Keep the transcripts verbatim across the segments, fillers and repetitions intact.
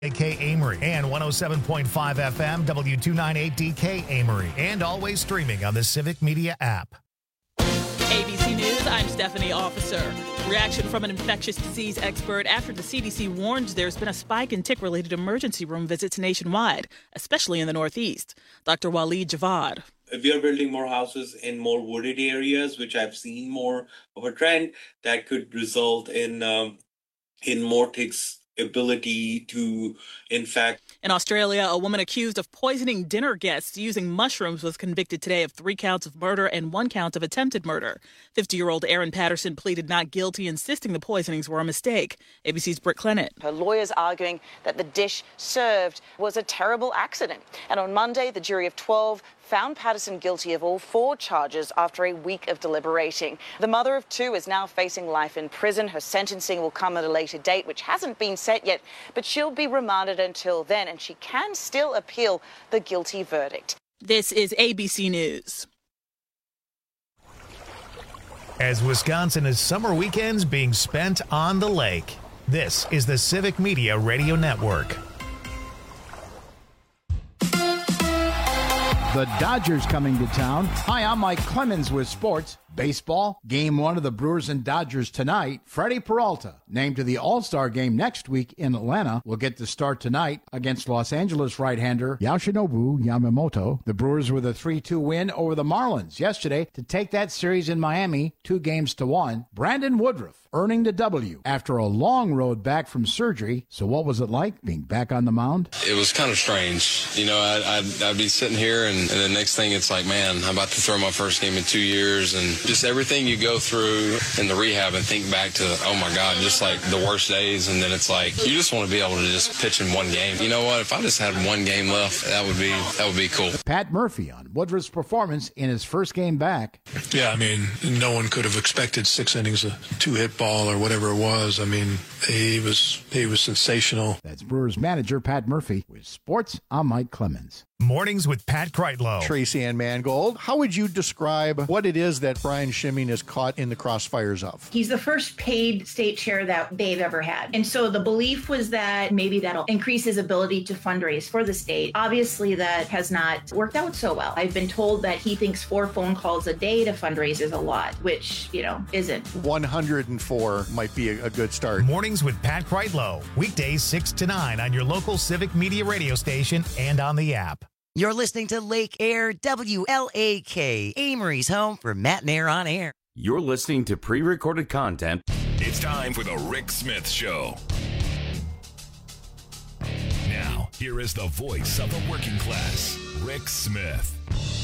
A K Amory and one oh seven point five F M W two ninety-eight D K Amory, and always streaming on the Civic Media app. A B C News, I'm Stephanie Officer. Reaction from an infectious disease expert after the C D C warns there's been a spike in tick-related emergency room visits nationwide, especially in the Northeast. Doctor Waleed Javad. If we are building more houses in more wooded areas, which I've seen more of a trend, that could result in um, in more ticks ability to infect. In Australia, a woman accused of poisoning dinner guests using mushrooms was convicted today of three counts of murder and one count of attempted murder. fifty-year-old Erin Patterson pleaded not guilty, insisting the poisonings were a mistake. A B C's Britt Clennett. Her lawyers arguing that the dish served was a terrible accident. And on Monday, the jury of twelve found Patterson guilty of all four charges after a week of deliberating. The mother of two is now facing life in prison. Her sentencing will come at a later date, which hasn't been set yet, but she'll be remanded until then, and she can still appeal the guilty verdict. This is A B C News. As Wisconsin is summer weekends being spent on the lake, this is the Civic Media Radio Network. The Dodgers coming to town. Hi, I'm Mike Clemens with sports. Baseball, game one of the Brewers and Dodgers tonight. Freddie Peralta, named to the All-Star game next week in Atlanta, will get the start tonight against Los Angeles right-hander Yoshinobu Yamamoto. The Brewers with a three two win over the Marlins yesterday to take that series in Miami, two games to one. Brandon Woodruff earning the W after a long road back from surgery. So what was it like being back on the mound? It was kind of strange. You know, I'd, I'd, I'd be sitting here and, and the next thing it's like, man, I'm about to throw my first game in two years and just everything you go through in the rehab and think back to, oh my God, just like the worst days. And then it's like, you just want to be able to just pitch in one game. You know what? If I just had one game left, that would be, that would be cool. Pat Murphy on Woodruff's performance in his first game back. Yeah, I mean, no one could have expected six innings of two-hit ball or whatever it was. I mean, he was, he was sensational. That's Brewers manager Pat Murphy. With sports, I'm Mike Clemens. Mornings with Pat Kreitlow. Tracy Ann Mangold, how would you describe what it is that Brian Schimming is caught in the crossfires of? He's the first paid state chair that they've ever had. And so the belief was that maybe that'll increase his ability to fundraise for the state. Obviously, that has not worked out so well. I've been told that he thinks four phone calls a day to fundraise is a lot, which, you know, isn't. one hundred four might be a, a good start. Mornings with Pat Kreitlow. Weekdays six to nine on your local Civic Media radio station and on the app. You're listening to Lake Air W L A K, Amory's home for Matt and Air on Air. You're listening to pre-recorded content. It's time for the Rick Smith Show. Now, here is the voice of the working class, Rick Smith.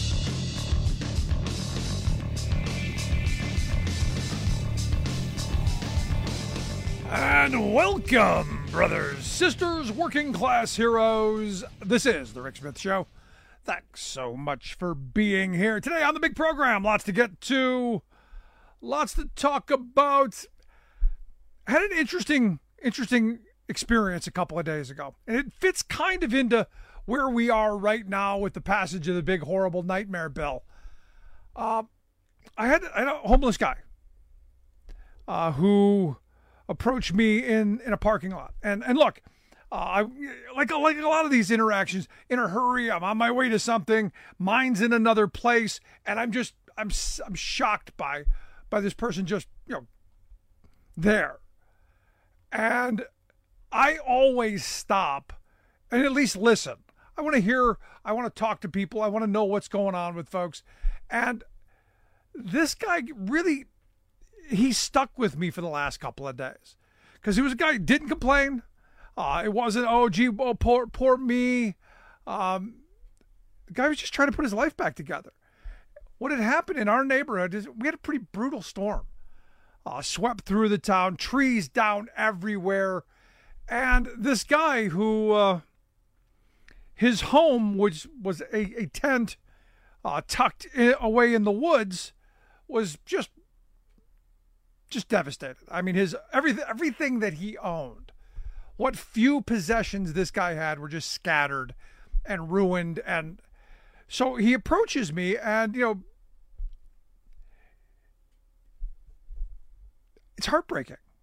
And welcome, brothers, sisters, working class heroes. This is the Rick Smith Show. Thanks so much for being here today on the big program. Lots to get to, lots to talk about. I had an interesting, interesting experience a couple of days ago, and it fits kind of into where we are right now with the passage of the big horrible nightmare bill. Uh, I had, I had a homeless guy uh, who approached me in, in a parking lot, and and look. Uh, I like like a lot of these interactions. In a hurry, I'm on my way to something. Mine's in another place, and I'm just I'm I'm shocked by by this person just you know there. And I always stop and at least listen. I want to hear. I want to talk to people. I want to know what's going on with folks. And this guy really he stuck with me for the last couple of days because he was a guy who didn't complain. Uh, it wasn't, oh, gee, oh, poor, poor me. Um, the guy was just trying to put his life back together. What had happened in our neighborhood is we had a pretty brutal storm. Uh, swept through the town, trees down everywhere. And this guy who, uh, his home, which was a, a tent uh, tucked in, away in the woods, was just, just devastated. I mean, his everything, everything that he owned. What few possessions this guy had were just scattered and ruined. And so he approaches me and, you know, it's heartbreaking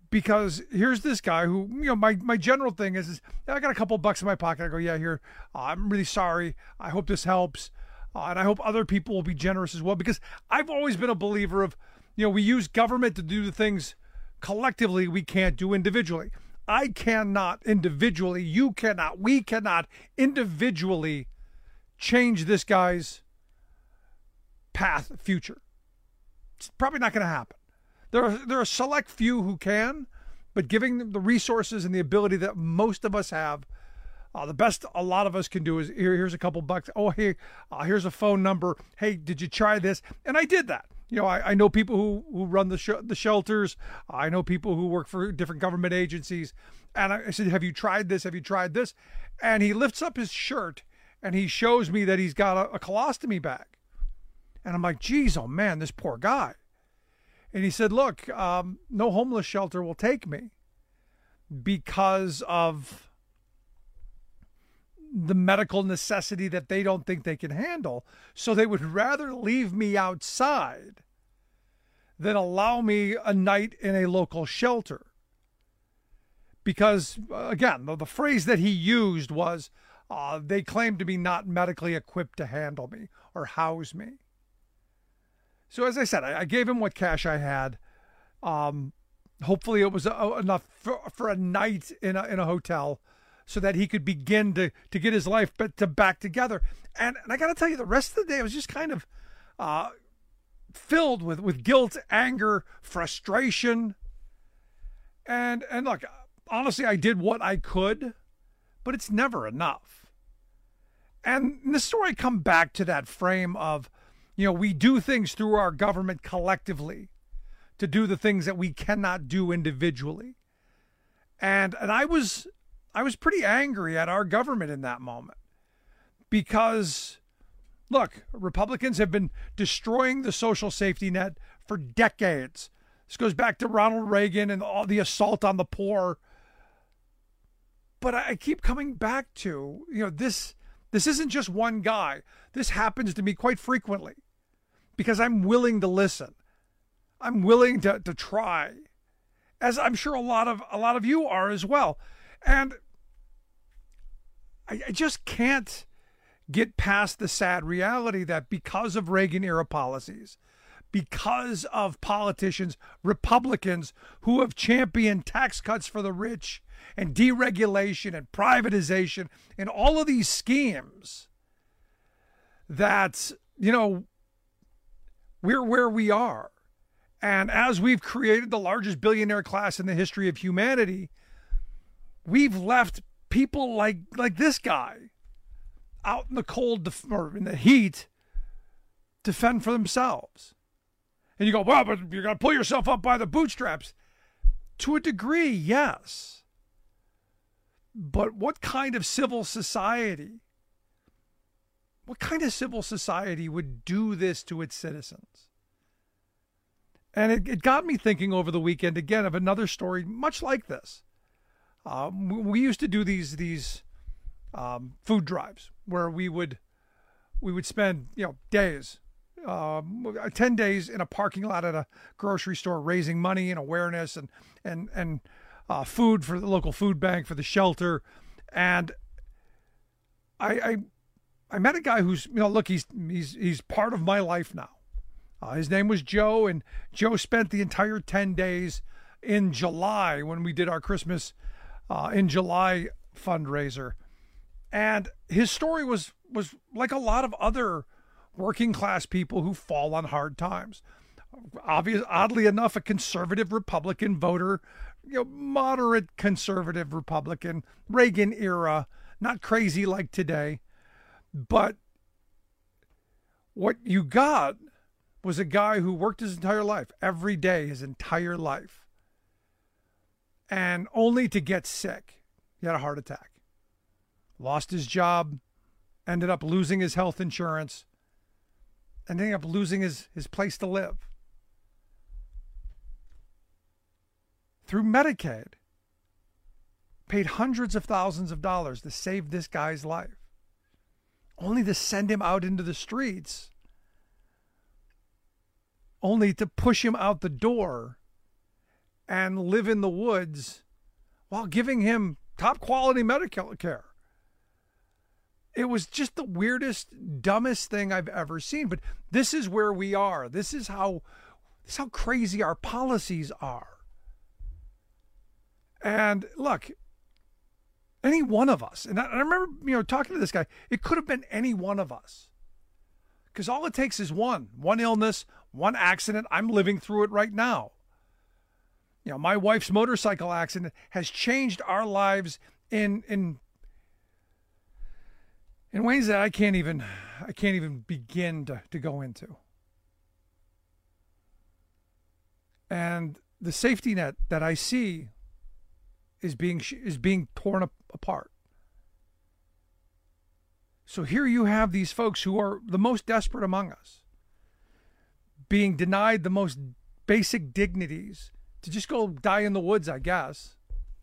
because here's this guy who, you know, my, my general thing is, is I got a couple bucks in my pocket. I go, yeah, here, uh, I'm really sorry. I hope this helps. Uh, and I hope other people will be generous as well, because I've always been a believer of, you know, we use government to do the things collectively we can't do individually. I cannot individually, you cannot, we cannot individually change this guy's path, future. It's probably not going to happen. There are, there are a select few who can, but giving them the resources and the ability that most of us have, uh, the best a lot of us can do is, here, here's a couple bucks. Oh, hey, uh, here's a phone number. Hey, did you try this? And I did that. You know, I, I know people who, who run the sh- the shelters. I know people who work for different government agencies. And I, I said, have you tried this? Have you tried this? And he lifts up his shirt and he shows me that he's got a, a colostomy bag. And I'm like, geez, oh man, this poor guy. And he said, look, um, no homeless shelter will take me because of the medical necessity that they don't think they can handle. So they would rather leave me outside than allow me a night in a local shelter. Because, again, the, the phrase that he used was, uh, they claim to be not medically equipped to handle me or house me. So as I said, I, I gave him what cash I had. Um, hopefully it was a, enough for, for a night in a, in a hotel, so that he could begin to, to get his life but to back together. And, and I got to tell you, the rest of the day, I was just kind of uh, filled with, with guilt, anger, frustration. And, and look, honestly, I did what I could, but it's never enough. And in the story, I come back to that frame of, you know, we do things through our government collectively to do the things that we cannot do individually. And, and I was... I was pretty angry at our government in that moment because, look, Republicans have been destroying the social safety net for decades. This goes back to Ronald Reagan and all the assault on the poor. But I keep coming back to, you know, this, this isn't just one guy. This happens to me quite frequently because I'm willing to listen. I'm willing to, to try, as I'm sure a lot of, a lot of you are as well. And I, I just can't get past the sad reality that because of Reagan-era policies, because of politicians, Republicans who have championed tax cuts for the rich and deregulation and privatization and all of these schemes, that, you know, we're where we are. And as we've created the largest billionaire class in the history of humanity, we've left people like like this guy out in the cold def- or in the heat to fend for themselves. And you go, well, but you're going to pull yourself up by the bootstraps. To a degree, yes. But what kind of civil society, what kind of civil society would do this to its citizens? And it, it got me thinking over the weekend again of another story much like this. Um, we used to do these these um, food drives where we would we would spend you know days, um, ten days in a parking lot at a grocery store, raising money and awareness and and and uh, food for the local food bank, for the shelter. And I I, I met a guy who's, you know, look, he's he's he's part of my life now. Uh, his name was Joe, and Joe spent the entire ten days in July when we did our Christmas Uh, in July fundraiser. And his story was was like a lot of other working class people who fall on hard times. Obvious, oddly enough, a conservative Republican voter, you know, moderate conservative Republican, Reagan era, not crazy like today. But what you got was a guy who worked his entire life, every day, his entire life. And only to get sick. He had a heart attack. Lost his job. Ended up losing his health insurance. And ended up losing his, his place to live. Through Medicaid. Paid hundreds of thousands of dollars to save this guy's life. Only to send him out into the streets. Only to push him out the door and live in the woods while giving him top quality medical care. It was just the weirdest, dumbest thing I've ever seen. But this is where we are. This is how, this is how crazy our policies are. And look, any one of us, and I, I remember, you know, talking to this guy, it could have been any one of us. Because all it takes is one, one illness, one accident. I'm living through it right now. You know, my wife's motorcycle accident has changed our lives in in in ways that I can't even I can't even begin to, to go into. And the safety net that I see is being is being torn apart. So here you have these folks who are the most desperate among us being denied the most basic dignities to just go die in the woods, I guess.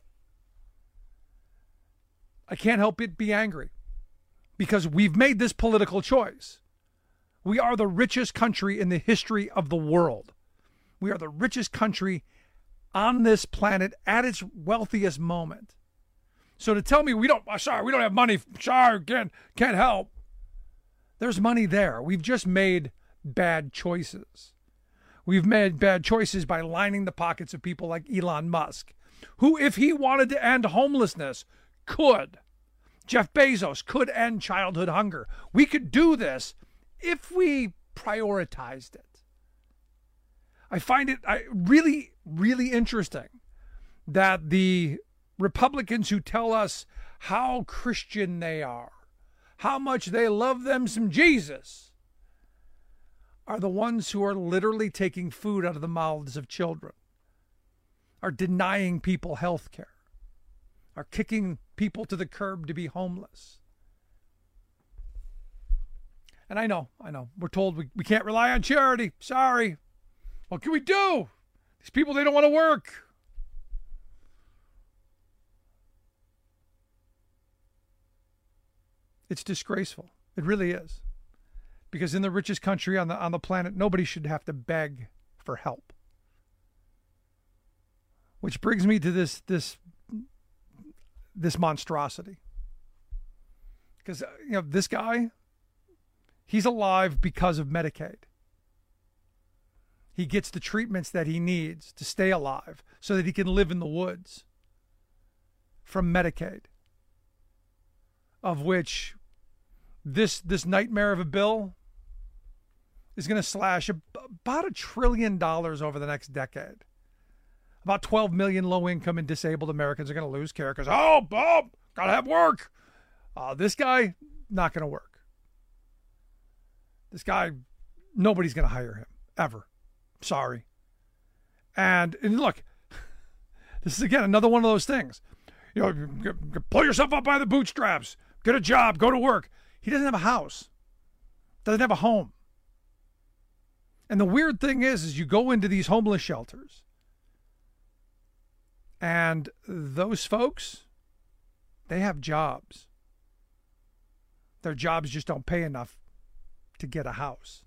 I can't help but be angry because we've made this political choice. We are the richest country in the history of the world. We are the richest country on this planet at its wealthiest moment. So to tell me we don't, sorry, we don't have money, sorry, can't, can't help. There's money there. We've just made bad choices. We've made bad choices by lining the pockets of people like Elon Musk, who, if he wanted to end homelessness, could. Jeff Bezos could end childhood hunger. We could do this if we prioritized it. I find it I, really, really interesting that the Republicans who tell us how Christian they are, how much they love them some Jesus, are the ones who are literally taking food out of the mouths of children, are denying people health care, are kicking people to the curb to be homeless. And I know, I know, we're told we, we can't rely on charity. Sorry. What can we do? These people, they don't want to work. It's disgraceful. It really is. Because in the richest country on the on the planet, nobody should have to beg for help. Which brings me to this this this monstrosity. Because you know, this guy, he's alive because of Medicaid. He gets the treatments that he needs to stay alive so that he can live in the woods from Medicaid. Of which this this nightmare of a bill is going to slash about a trillion dollars over the next decade. About twelve million low-income and disabled Americans are going to lose care because, oh, Bob, got to have work. Uh, this guy, not going to work. This guy, nobody's going to hire him, ever. Sorry. And, and look, this is, again, another one of those things. You know, pull yourself up by the bootstraps. Get a job. Go to work. He doesn't have a house. Doesn't have a home. And the weird thing is, is you go into these homeless shelters, and those folks, they have jobs. Their jobs just don't pay enough to get a house.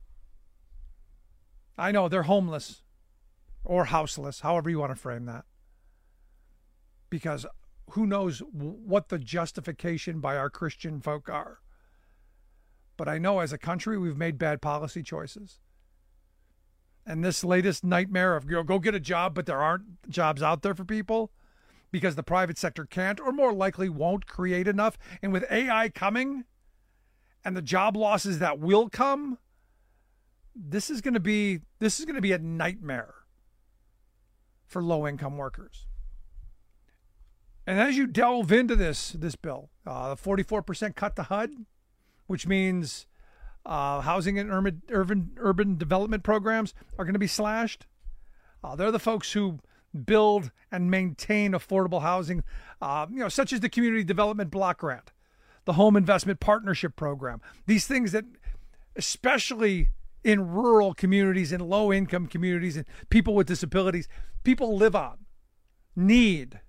I know they're homeless or houseless, however you want to frame that. Because who knows what the justification by our Christian folk are. But I know as a country, we've made bad policy choices. And this latest nightmare of, you know, go get a job, but there aren't jobs out there for people because the private sector can't or more likely won't create enough. And with A I coming and the job losses that will come, this is going to be this is going to be a nightmare for low-income workers. And as you delve into this this bill, uh, the forty-four percent cut to H U D, which means uh, housing and urban, urban urban development programs are going to be slashed. Uh, they're the folks who build and maintain affordable housing, uh, you know, such as the Community Development Block Grant, the Home Investment Partnership Program. These things that, especially in rural communities, in low-income communities, and people with disabilities, people live on, need.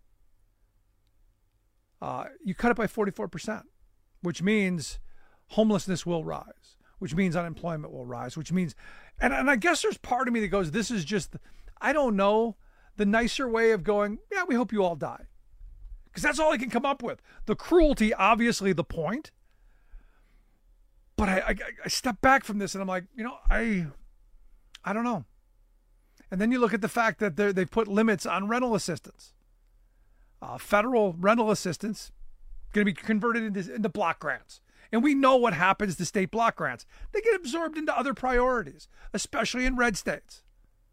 Uh, you cut it by forty-four percent, which means homelessness will rise, which means unemployment will rise, which means, and, and I guess there's part of me that goes, this is just, I don't know the nicer way of going, yeah, we hope you all die. Because that's all I can come up with. The cruelty, obviously the point. But I, I, I step back from this and I'm like, you know, I, I don't know. And then you look at the fact that they've put limits on rental assistance. Uh, federal rental assistance going to be converted into, into block grants. And we know what happens to state block grants. They get absorbed into other priorities, especially in red states.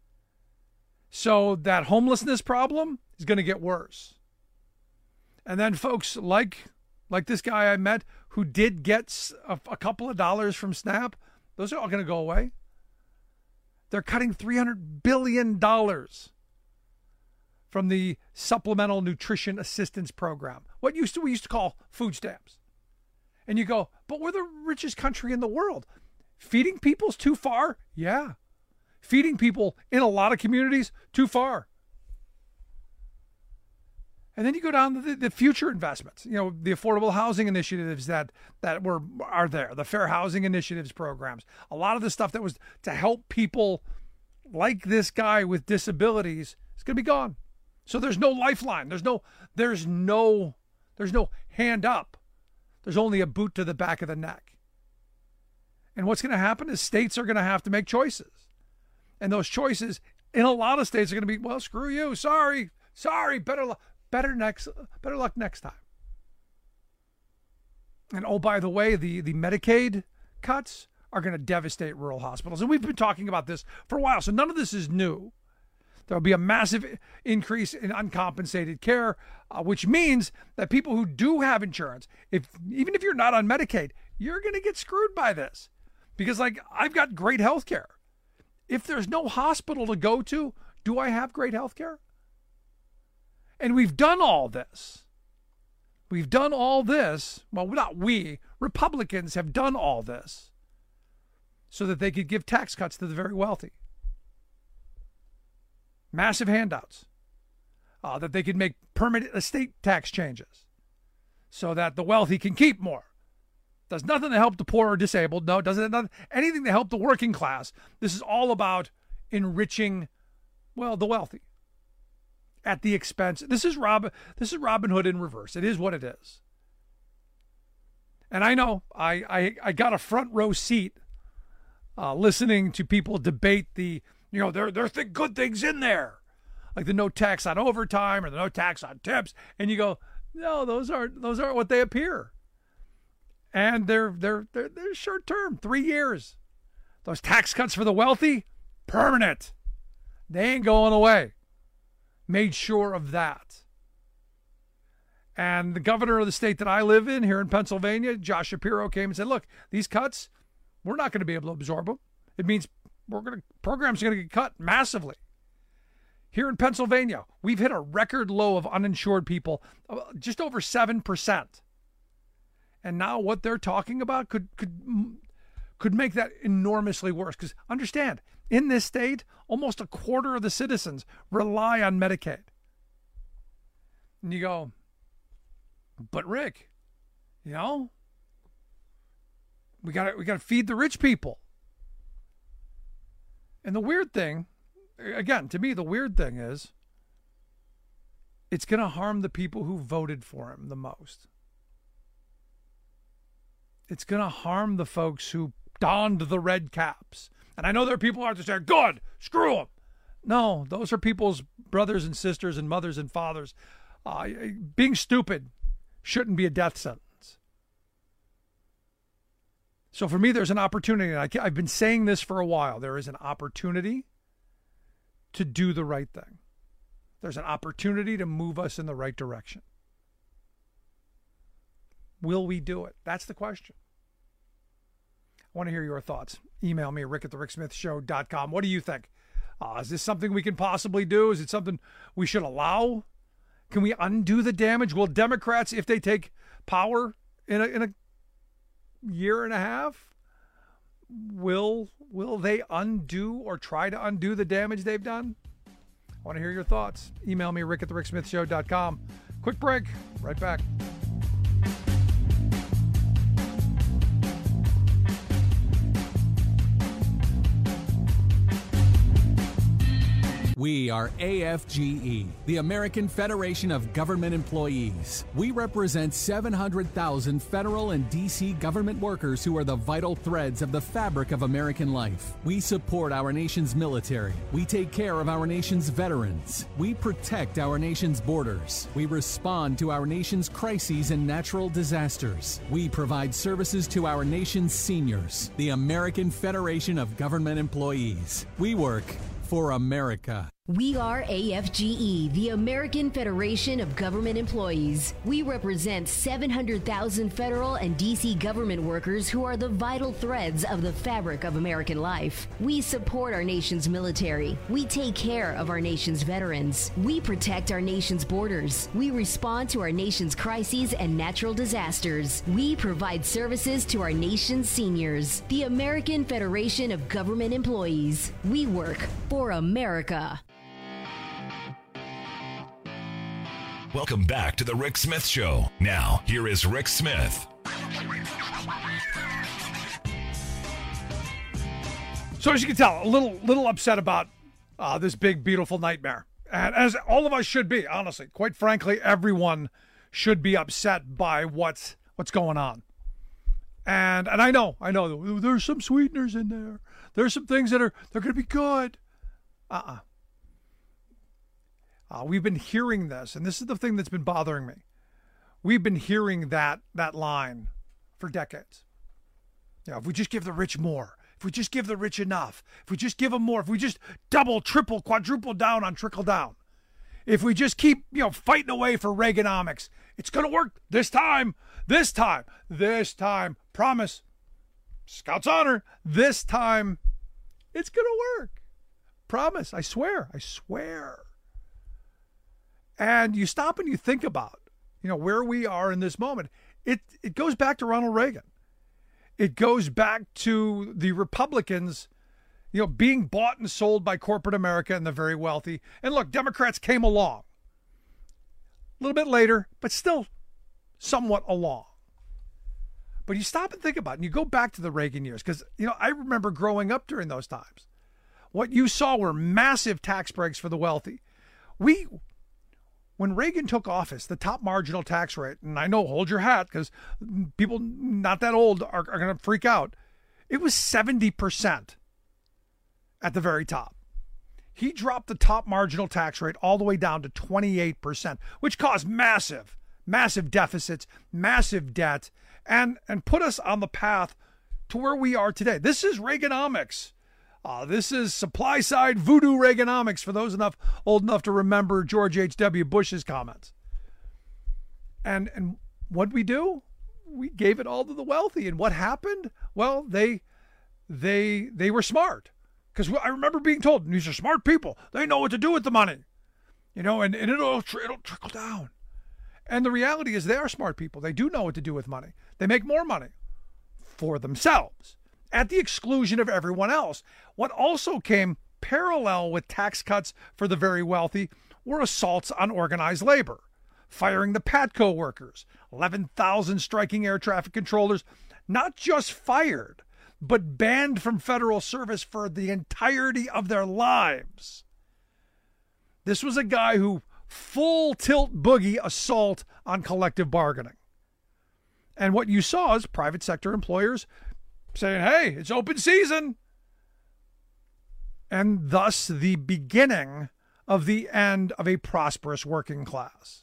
So that homelessness problem is going to get worse. And then folks like like this guy I met who did get a, a couple of dollars from SNAP, those are all going to go away. They're cutting three hundred billion dollars from the Supplemental Nutrition Assistance Program, what used to we used to call food stamps. And you go, but we're the richest country in the world. Feeding people's too far? Yeah. Feeding people in a lot of communities, too far. And then you go down to the, the future investments, you know, the affordable housing initiatives that that were are there, the fair housing initiatives programs, a lot of the stuff that was to help people like this guy with disabilities is going to be gone. So there's no lifeline. There's no there's no there's no hand up. There's only a boot to the back of the neck. And what's going to happen is states are going to have to make choices. And those choices in a lot of states are going to be, well, screw you. Sorry. Sorry. Better luck. Better next, better luck next time. And oh, by the way, the, the Medicaid cuts are going to devastate rural hospitals. And we've been talking about this for a while, so none of this is new. There'll be a massive increase in uncompensated care, uh, which means that people who do have insurance, if even if you're not on Medicaid, you're going to get screwed by this. Because, like, I've got great health care. If there's no hospital to go to, do I have great health care? And we've done all this. We've done all this. Well, not we. Republicans have done all this so that they could give tax cuts to the very wealthy. Massive handouts. Uh, that they could make permanent estate tax changes so that the wealthy can keep more. Does nothing to help the poor or disabled. No, doesn't nothing, anything to help the working class. This is all about enriching, well, the wealthy. At the expense. This is Robin. This is Robin Hood in reverse. It is what it is. And I know I I, I got a front row seat uh, listening to people debate the, you know, there there are th- good things in there, like the no tax on overtime or the no tax on tips, and you go, no, those aren't those aren't what they appear. And they're they're they're, they're short term, three years. Those tax cuts for the wealthy, permanent. They ain't going away. Made sure of that. And the governor of the state that I live in here in Pennsylvania, Josh Shapiro, came and said, look, these cuts, we're not going to be able to absorb them. It means we're going to programs are going to get cut massively. Here in Pennsylvania, we've hit a record low of uninsured people, just over seven percent. And now what they're talking about could could could make that enormously worse. Because understand, in this state, almost a quarter of the citizens rely on Medicaid. And you go, but Rick, you know, we got we got to feed the rich people. And the weird thing, again, to me, the weird thing is, it's going to harm the people who voted for him the most. It's going to harm the folks who donned the red caps. And I know there are people out there saying, good, screw them. No, those are people's brothers and sisters and mothers and fathers. Uh, being stupid shouldn't be a death sentence. So for me, there's an opportunity. And I, I've been saying this for a while. There is an opportunity to do the right thing. There's an opportunity to move us in the right direction. Will we do it? That's the question. I want to hear your thoughts. Email me, rick at the rick smith show dot com. What do you think? Uh, is this something we can possibly do? Is it something we should allow? Can we undo the damage? Will Democrats, if they take power in a, in a year and a half, will will they undo or try to undo the damage they've done? I want to hear your thoughts. Email me, rick at the rick smith show dot com. Quick break. Right back. We We are A F G E, the American Federation of Government Employees. We represent seven hundred thousand federal and D C government workers who are the vital threads of the fabric of American life. We support our nation's military. We take care of our nation's veterans. We protect our nation's borders. We respond to our nation's crises and natural disasters. We provide services to our nation's seniors, the American Federation of Government Employees. We work for America. We are A F G E, the American Federation of Government Employees. We represent seven hundred thousand federal and D C government workers who are the vital threads of the fabric of American life. We support our nation's military. We take care of our nation's veterans. We protect our nation's borders. We respond to our nation's crises and natural disasters. We provide services to our nation's seniors. The American Federation of Government Employees. We work for America. Welcome back to the Rick Smith Show. Now, here is Rick Smith. So as you can tell, a little little upset about uh, this big, beautiful nightmare. And as all of us should be, honestly. Quite frankly, everyone should be upset by what's what's going on. And and I know, I know, there's some sweeteners in there. There's some things that are, they're going to be good. Uh-uh. Uh, we've been hearing this, and this is the thing that's been bothering me. We've been hearing that that line for decades. You know, if we just give the rich more, if we just give the rich enough, if we just give them more, if we just double, triple, quadruple down on trickle down, if we just keep, you know, fighting away for Reaganomics, it's going to work this time, this time, this time, promise, Scout's honor, this time, it's going to work. Promise, I swear, I swear. And you stop and you think about, you know, where we are in this moment. It it goes back to Ronald Reagan. It goes back to the Republicans, you know, being bought and sold by corporate America and the very wealthy. And look, Democrats came along a little bit later, but still somewhat along. But you stop and think about it, and you go back to the Reagan years, because, you know, I remember growing up during those times. What you saw were massive tax breaks for the wealthy. We... When Reagan took office, the top marginal tax rate, and I know, hold your hat, because people not that old are, are going to freak out, it was seventy percent at the very top. He dropped the top marginal tax rate all the way down to twenty-eight percent, which caused massive, massive deficits, massive debt, and, and put us on the path to where we are today. This is Reaganomics. Uh, this is supply-side voodoo Reaganomics for those enough old enough to remember George H W. Bush's comments. And and what we do? We gave it all to the wealthy. And what happened? Well, they they they were smart. Because I remember being told, these are smart people. They know what to do with the money. You know, and, and it'll, it'll trickle down. And the reality is they are smart people. They do know what to do with money. They make more money for themselves, at the exclusion of everyone else. What also came parallel with tax cuts for the very wealthy were assaults on organized labor, firing the Patco workers, eleven thousand striking air traffic controllers, not just fired, but banned from federal service for the entirety of their lives. This was a guy who full tilt boogie assault on collective bargaining. And what you saw is private sector employers saying, hey, it's open season. And thus the beginning of the end of a prosperous working class.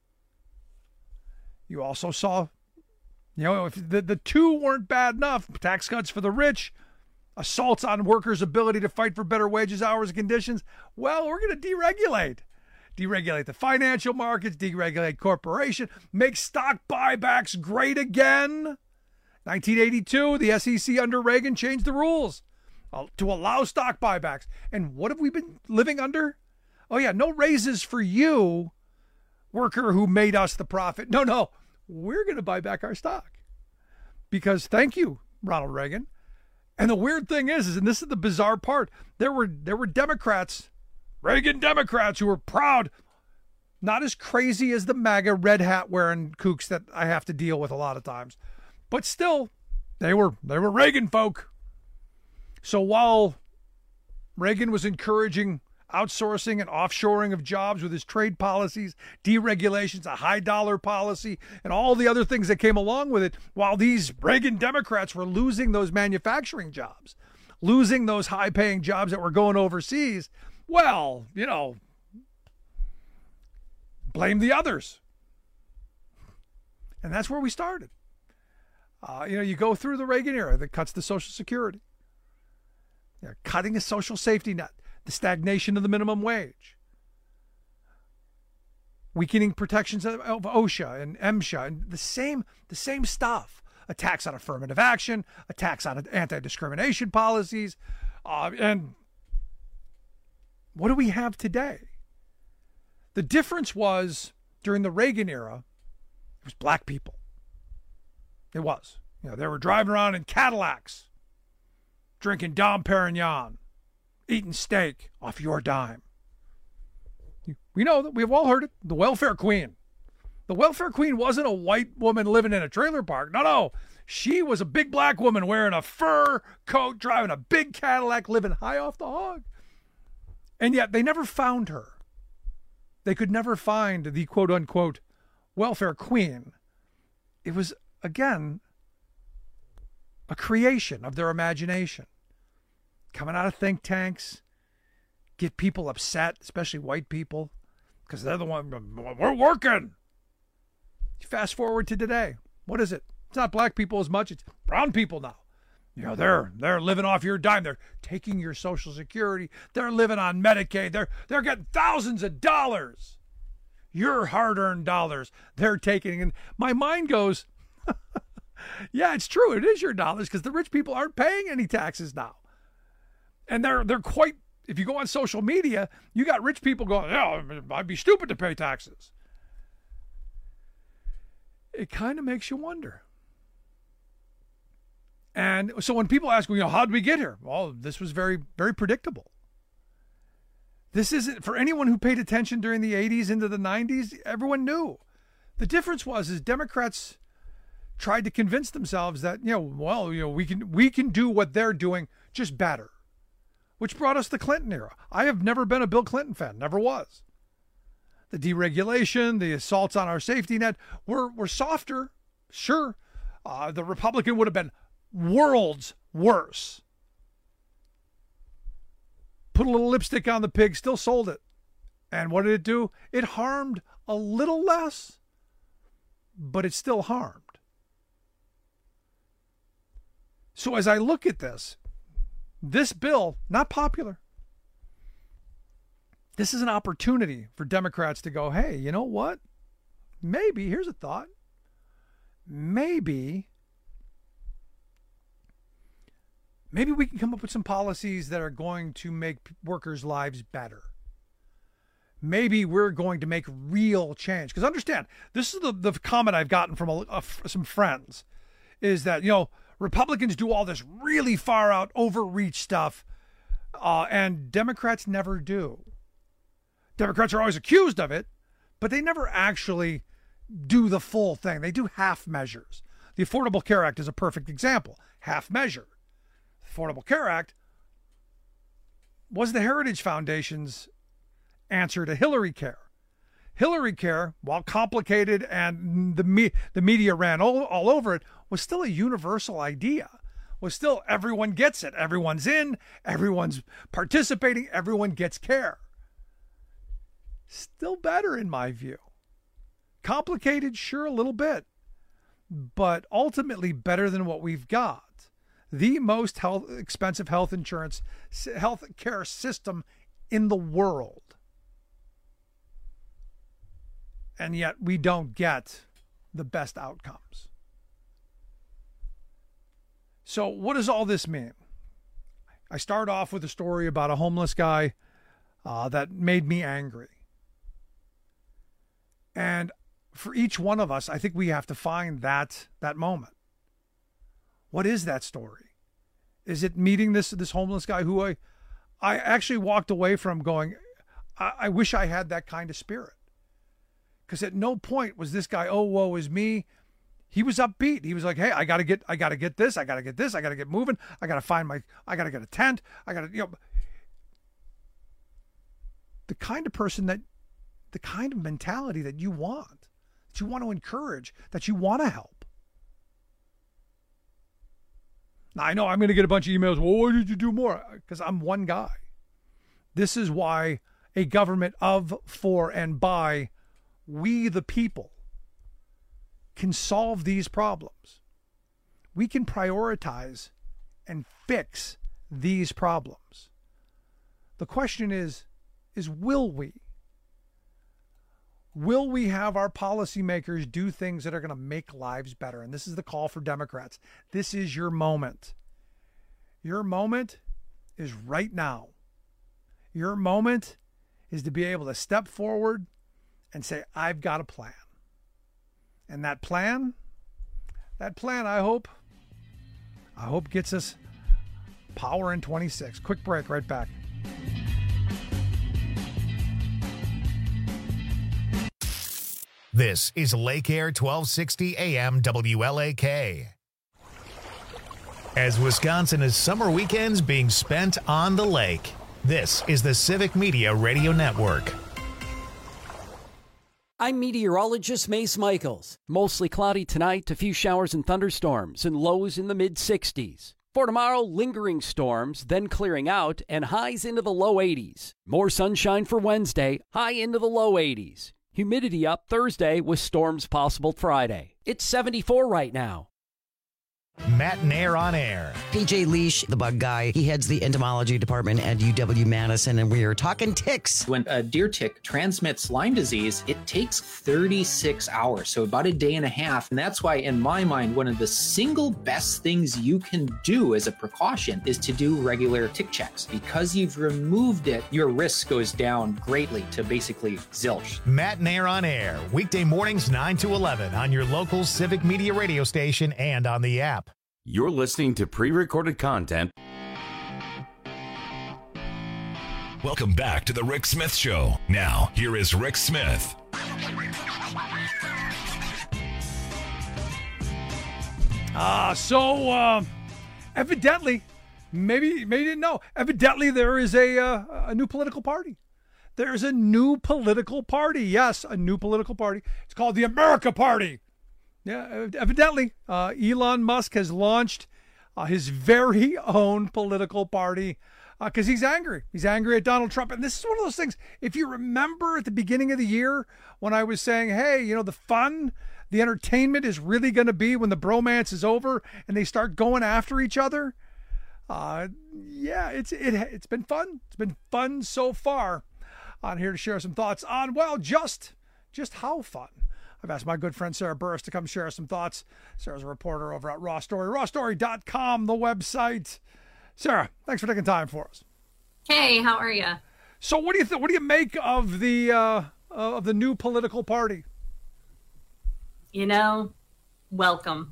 You also saw, you know, if the, the two weren't bad enough, tax cuts for the rich, assaults on workers' ability to fight for better wages, hours, and conditions, well, we're going to deregulate. Deregulate the financial markets, deregulate corporation, make stock buybacks great again. nineteen eighty-two, the S E C under Reagan changed the rules to allow stock buybacks. And what have we been living under? Oh, yeah, no raises for you, worker who made us the profit. No, no, we're going to buy back our stock. Because thank you, Ronald Reagan. And the weird thing is, is, and this is the bizarre part, there were there were Democrats, Reagan Democrats, who were proud, not as crazy as the MAGA red hat wearing kooks that I have to deal with a lot of times. But still, they were they were Reagan folk. So while Reagan was encouraging outsourcing and offshoring of jobs with his trade policies, deregulations, a high dollar policy, and all the other things that came along with it, while these Reagan Democrats were losing those manufacturing jobs, losing those high-paying jobs that were going overseas. Well, you know, blame the others. And that's where we started. Uh, you know, you go through the Reagan era that cuts the Social Security. They're cutting a social safety net, the stagnation of the minimum wage, weakening protections of, of OSHA and MSHA, and the same, the same stuff. Attacks on affirmative action, attacks on anti-discrimination policies. Uh, and what do we have today? The difference was during the Reagan era, it was black people. It was. You know, they were driving around in Cadillacs, drinking Dom Perignon, eating steak off your dime. We know that. We've all heard it. The welfare queen. The welfare queen wasn't a white woman living in a trailer park. No, no. She was a big black woman wearing a fur coat, driving a big Cadillac, living high off the hog. And yet they never found her. They could never find the quote-unquote welfare queen. It was, again, a creation of their imagination. Coming out of think tanks, get people upset, especially white people, because they're the one, we're working. Fast forward to today. What is it? It's not black people as much. It's brown people now. You know, they're they're living off your dime. They're taking your Social Security. They're living on Medicaid. They're they're getting thousands of dollars. Your hard-earned dollars. They're taking. And my mind goes, yeah, it's true. It is your dollars because the rich people aren't paying any taxes now. And they're they're quite, if you go on social media, you got rich people going, yeah, I'd be stupid to pay taxes. It kind of makes you wonder. And so when people ask, you know, how did we get here? Well, this was very, very predictable. This isn't, for anyone who paid attention during the eighties into the nineties, everyone knew. The difference was is Democrats tried to convince themselves that, you know, well, you know, we can we can do what they're doing just better, which brought us the Clinton era. I have never been a Bill Clinton fan, never was. The deregulation, the assaults on our safety net were, were softer, sure. Uh, the Republican would have been worlds worse. Put a little lipstick on the pig, still sold it. And what did it do? It harmed a little less, but it still harmed. So as I look at this, this bill, not popular. This is an opportunity for Democrats to go, hey, you know what? Maybe, here's a thought. Maybe, maybe we can come up with some policies that are going to make workers' lives better. Maybe we're going to make real change. Because understand, this is the, the comment I've gotten from a, a, some friends, is that, you know, Republicans do all this really far out overreach stuff, uh, and Democrats never do. Democrats are always accused of it, but they never actually do the full thing. They do half measures. The Affordable Care Act is a perfect example. Half measure. The Affordable Care Act was the Heritage Foundation's answer to Hillary Care. Hillary Care, while complicated and the me- the media ran all, all over it, was still a universal idea. Was still everyone gets it. Everyone's in. Everyone's participating. Everyone gets care. Still better in my view. Complicated, sure, a little bit, but ultimately better than what we've got. The most health, expensive health insurance, health care system in the world. And yet we don't get the best outcomes. So what does all this mean? I start off with a story about a homeless guy uh, that made me angry. And for each one of us, I think we have to find that that moment. What is that story? Is it meeting this this homeless guy who I I actually walked away from going, I, I wish I had that kind of spirit. Because at no point was this guy, oh, woe is me. He was upbeat. He was like, hey, I gotta get I gotta get this, I gotta get this, I gotta get moving, I gotta find my I gotta get a tent, I gotta, you know. the kind of person that, the kind of mentality that you want, that you want to encourage, that you want to help. Now, I know I'm going to get a bunch of emails. Well, why did you do more? Because I'm one guy. This is why a government of, for, and by we the people can solve these problems. We can prioritize and fix these problems. The question is, is will we? Will we have our policymakers do things that are going to make lives better? And this is the call for Democrats. This is your moment. Your moment is right now. Your moment is to be able to step forward and say, I've got a plan. And that plan, that plan, I hope, I hope gets us power in twenty-six. Quick break, right back. This is Lake Air twelve sixty A M W L A K. As Wisconsin is summer weekends being spent on the lake, this is the Civic Media Radio Network. I'm meteorologist Mace Michaels. Mostly cloudy tonight, a few showers and thunderstorms, and lows in the mid sixties. For tomorrow, lingering storms, then clearing out, and highs into the low eighties. More sunshine for Wednesday, high into the low eighties. Humidity up Thursday with storms possible Friday. It's seventy-four right now. Matt Nair on air. P J Leash, the bug guy, he heads the entomology department at U W Madison, and we are talking ticks. When a deer tick transmits Lyme disease, it takes thirty-six hours, so about a day and a half. And that's why, in my mind, one of the single best things you can do as a precaution is to do regular tick checks. Because you've removed it, your risk goes down greatly to basically zilch. Matt Nair on air, weekday mornings nine to eleven on your local Civic Media radio station and on the app. You're listening to pre-recorded content. Welcome back to the Rick Smith Show. Now, here is Rick Smith. Ah, uh, so uh, evidently, maybe maybe you didn't know. Evidently, there is a uh, a new political party. There's a new political party. Yes, a new political party. It's called the America Party. Yeah, evidently, uh, Elon Musk has launched uh, his very own political party because uh, he's angry. He's angry at Donald Trump. And this is one of those things, if you remember at the beginning of the year when I was saying, hey, you know, the fun, the entertainment is really going to be when the bromance is over and they start going after each other. Uh, yeah, it's it, it's been fun. It's been fun so far. I'm here to share some thoughts on, well, just just how fun. I've asked my good friend Sarah Burris to come share some thoughts. Sarah's a reporter over at Raw Story, raw story dot com, the website. Sarah, thanks for taking time for us. Hey, how are you? So, what do you th- what do you make of the uh, of the new political party? You know, welcome.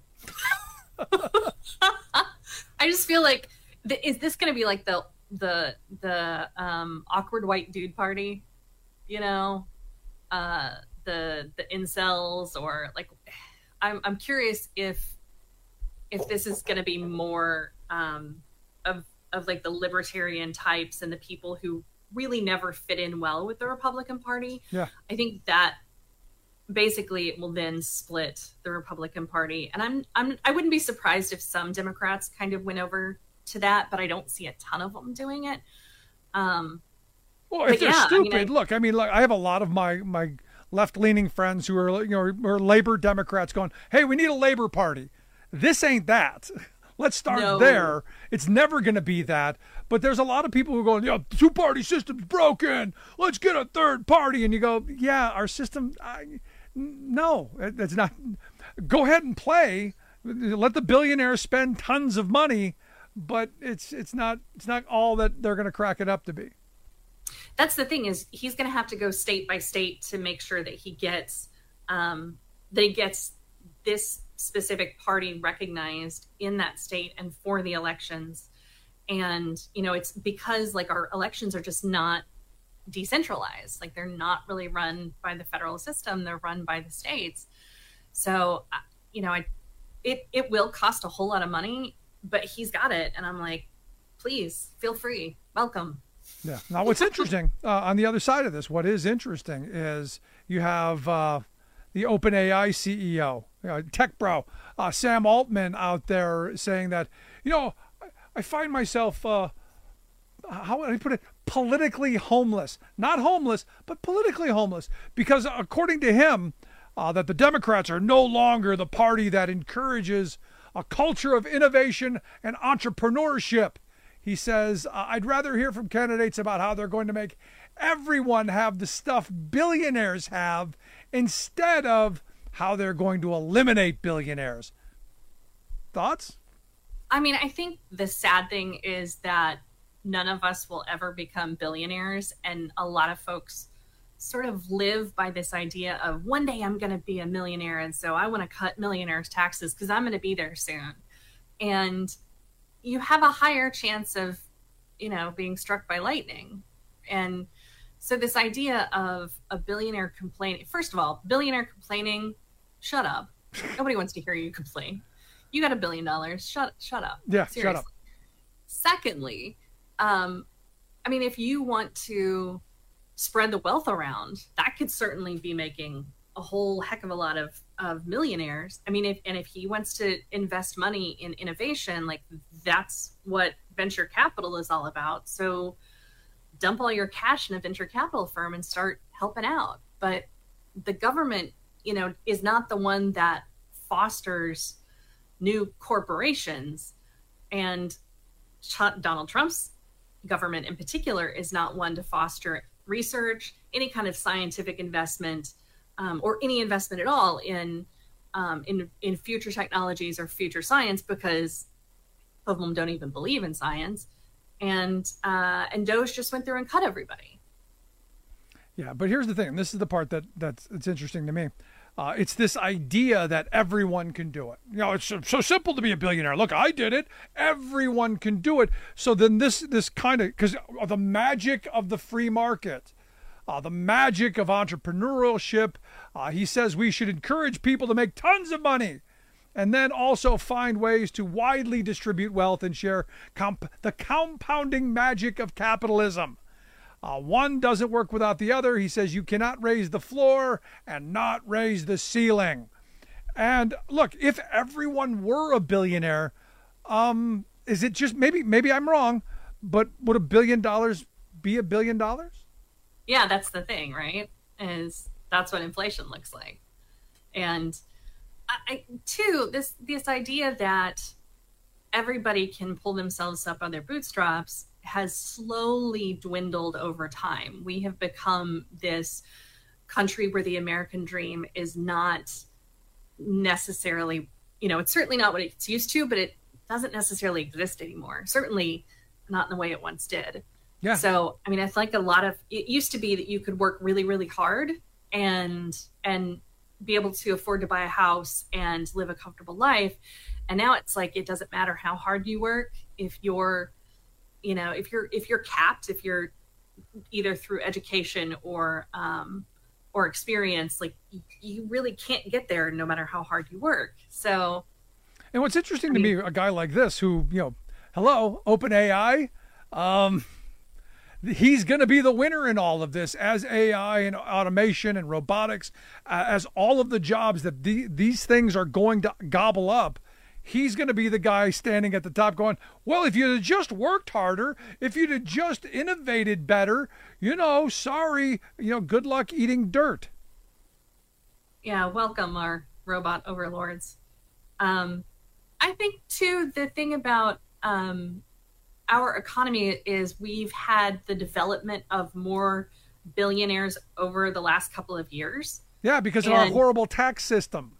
I just feel like, th- is this going to be like the the the um, awkward white dude party? You know. Uh, the the incels, or like I'm I'm curious if if this is going to be more um of of like the libertarian types and the people who really never fit in well with the Republican Party. Yeah. I think that basically it will then split the Republican Party, and I'm I'm I wouldn't be surprised if some Democrats kind of went over to that, but I don't see a ton of them doing it. Um well, if they're yeah, stupid, I mean, I, look, I mean, look, I have a lot of my my left-leaning friends who are, you know, are Labor Democrats going, hey, we need a Labor Party. This ain't that. Let's start no. there. It's never going to be that. But there's a lot of people who are going, yeah, two-party system's broken. Let's get a third party. And you go, yeah, our system, I, no, that's not. Go ahead and play. Let the billionaires spend tons of money, but it's it's not it's not all that they're going to crack it up to be. That's the thing, is he's going to have to go state by state to make sure that he gets um, that he gets this specific party recognized in that state and for the elections. And, you know, it's because like our elections are just not decentralized. Like they're not really run by the federal system. They're run by the states. So, you know, I, it, it will cost a whole lot of money, but he's got it. And I'm like, please feel free. Welcome. Yeah. Now, what's interesting uh, on the other side of this, what is interesting is you have uh, the OpenAI C E O, you know, tech bro, uh, Sam Altman out there saying that, you know, I, I find myself, uh, how would I put it, politically homeless. Not homeless, but politically homeless. Because according to him, uh, that the Democrats are no longer the party that encourages a culture of innovation and entrepreneurship. He says, I'd rather hear from candidates about how they're going to make everyone have the stuff billionaires have instead of how they're going to eliminate billionaires. Thoughts? I mean, I think the sad thing is that none of us will ever become billionaires. And a lot of folks sort of live by this idea of one day I'm going to be a millionaire. And so I want to cut millionaires' taxes because I'm going to be there soon. And you have a higher chance of, you know, being struck by lightning. And so this idea of a billionaire complaining, first of all, billionaire complaining, shut up. Nobody wants to hear you complain. You got a billion dollars. Shut, shut up. Yeah, seriously. Shut up. Secondly, um, I mean, if you want to spread the wealth around, that could certainly be making a whole heck of a lot of, of millionaires. I mean, if, and if he wants to invest money in innovation, like that's what venture capital is all about. So dump all your cash in a venture capital firm and start helping out. But the government, you know, is not the one that fosters new corporations. And Ch- Donald Trump's government in particular is not one to foster research, any kind of scientific investment, um, or any investment at all in, um, in in future technologies or future science, because of them don't even believe in science. And uh, and Doge just went through and cut everybody. Yeah, but here's the thing. This is the part that that's it's interesting to me. Uh, it's this idea that everyone can do it. You know, it's so, so simple to be a billionaire. Look, I did it. Everyone can do it. So then this this kind of, because the magic of the free market, uh, the magic of entrepreneurship, uh, he says we should encourage people to make tons of money and then also find ways to widely distribute wealth and share comp- the compounding magic of capitalism. Uh, one doesn't work without the other. He says you cannot raise the floor and not raise the ceiling. And look, if everyone were a billionaire, um, is it just maybe maybe I'm wrong, but would a billion dollars be a billion dollars? Yeah, that's the thing, right? Is that's what inflation looks like. And I, I, two, this this idea that everybody can pull themselves up on their bootstraps has slowly dwindled over time. We have become this country where the American dream is not necessarily, you know, it's certainly not what it's used to, but it doesn't necessarily exist anymore. Certainly not in the way it once did. Yeah. So, I mean, I feel like a lot of, it used to be that you could work really, really hard and, and be able to afford to buy a house and live a comfortable life. And now it's like, it doesn't matter how hard you work. If you're, you know, if you're, if you're capped, if you're either through education or, um, or experience, like you really can't get there no matter how hard you work. So, and what's interesting I to mean, me, a guy like this who, you know, hello, OpenAI, um, he's going to be the winner in all of this as A I and automation and robotics, uh, as all of the jobs that the, these things are going to gobble up. He's going to be the guy standing at the top going, well, if you'd have just worked harder, if you'd have just innovated better, you know, sorry, you know, good luck eating dirt. Yeah, welcome our robot overlords. Um, I think, too, the thing about um, our economy is we've had the development of more billionaires over the last couple of years. Yeah, because and of our horrible tax system.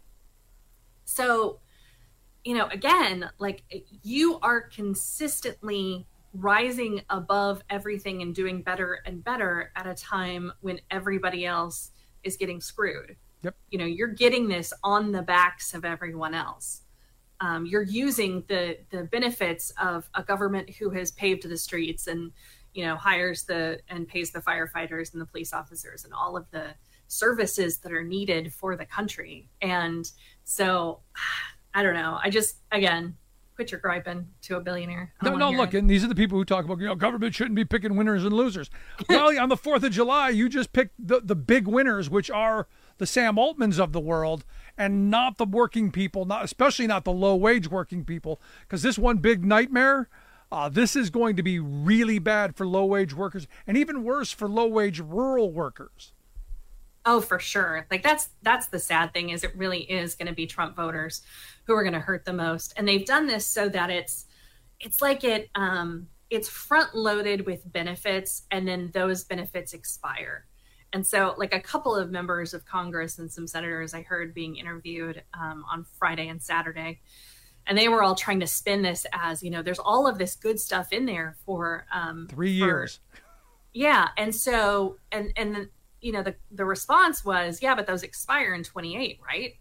So, you know, again, like you are consistently rising above everything and doing better and better at a time when everybody else is getting screwed. Yep. You know, you're getting this on the backs of everyone else. Um, you're using the the benefits of a government who has paved the streets and, you know, hires the and pays the firefighters and the police officers and all of the services that are needed for the country. And so, I don't know. I just, again, quit your griping to a billionaire. I No, don't no, wanna hear look, it. and these are the people who talk about, you know, government shouldn't be picking winners and losers. Well, on the fourth of July, you just picked the, the big winners, which are the Sam Altmans of the world, and not the working people, not especially not the low-wage working people, because this one big nightmare, uh, this is going to be really bad for low-wage workers, and even worse for low-wage rural workers. Oh, for sure. Like that's that's the sad thing is it really is going to be Trump voters who are going to hurt the most. And they've done this so that it's it's like it um, it's front loaded with benefits and then those benefits expire. And so like a couple of members of Congress and some senators I heard being interviewed um, on Friday and Saturday, and they were all trying to spin this as, you know, there's all of this good stuff in there for um, three for, years. Yeah. And so and and then you know, the, the response was, yeah, but those expire in twenty-eight, right?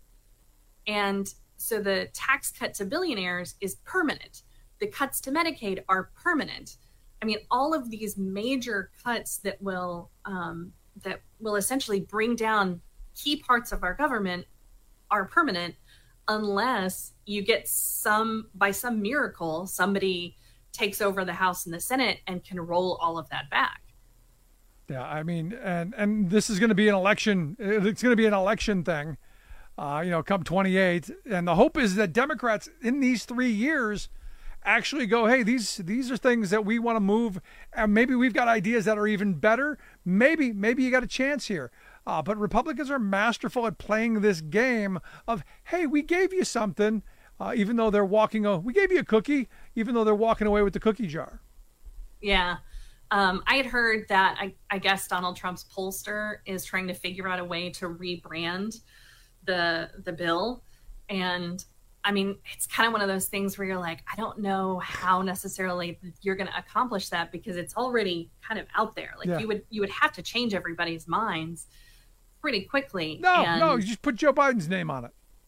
And so the tax cut to billionaires is permanent. The cuts to Medicaid are permanent. I mean, all of these major cuts that will um, that will essentially bring down key parts of our government are permanent unless you get some, by some miracle, somebody takes over the House and the Senate and can roll all of that back. Yeah, I mean, and and this is going to be an election. It's going to be an election thing, uh, you know, come twenty-eight. And the hope is that Democrats in these three years actually go, hey, these these are things that we want to move, and maybe we've got ideas that are even better. Maybe maybe you got a chance here. Uh, but Republicans are masterful at playing this game of, hey, we gave you something, uh, even though they're walking. Oh, we gave you a cookie, even though they're walking away with the cookie jar. Yeah. Um, I had heard that I, I guess Donald Trump's pollster is trying to figure out a way to rebrand the the bill. And I mean, it's kind of one of those things where you're like, I don't know how necessarily you're going to accomplish that because it's already kind of out there. Like Yeah. you would you would have to change everybody's minds pretty quickly. No, and, no, you just put Joe Biden's name on it.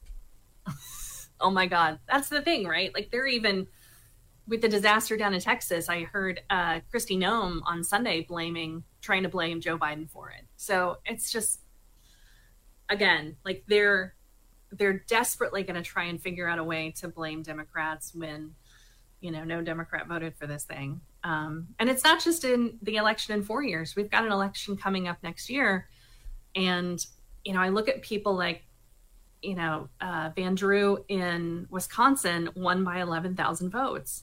oh my God, that's the thing, right? Like they're even with the disaster down in Texas. I heard uh, Kristi Noem on Sunday blaming, trying to blame Joe Biden for it. So it's just, again, like they're they're desperately going to try and figure out a way to blame Democrats when, you know, no Democrat voted for this thing. Um, and it's not just in the election in four years. We've got an election coming up next year. And, you know, I look at people like, you know, uh, Van Drew in Wisconsin won by eleven thousand votes.